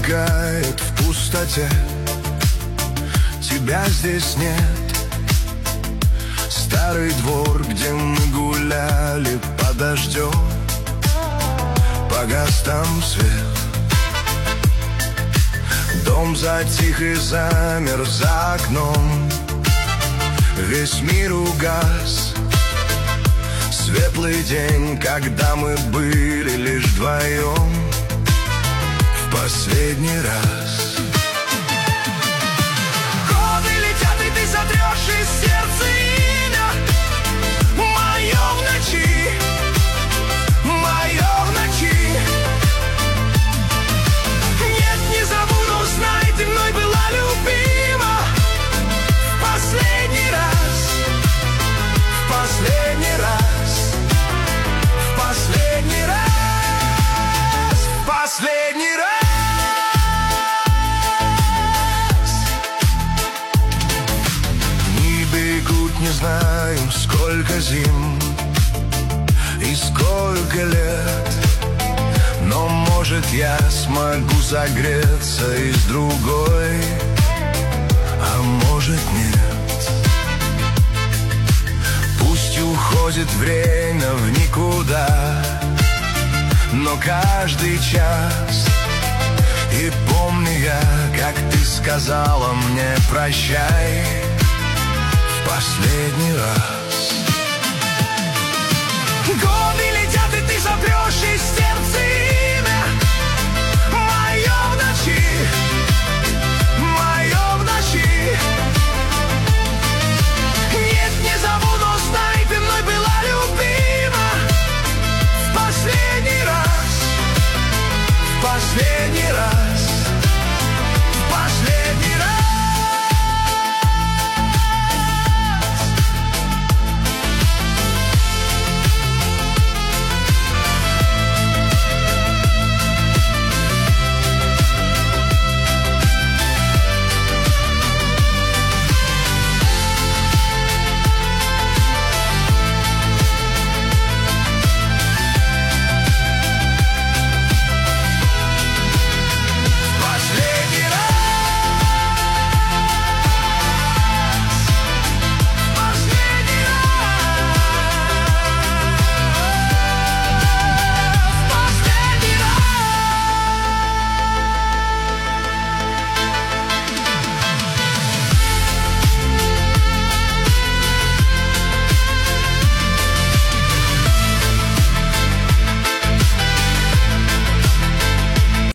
мигает в пустоте. Тебя здесь нет. Старый двор, где мы гуляли под дождем, погас там свет. Дом затих и замер за окном. Весь мир угас. Светлый день, когда мы были лишь вдвоем в последний раз. Годы летят, и ты сотрешь из сердца имя мое в ночи, мое в ночи. Нет, не забуду, знай, ты мной была любима в последний раз, в последний раз, в последний раз, в последний раз. Дни бегут, не знаем, сколько зим и сколько лет, но, может, я смогу согреться и с другой, а может, нет. Пусть уходит время в никуда, но каждый час. И помню я, как ты сказала мне прощай в последний раз.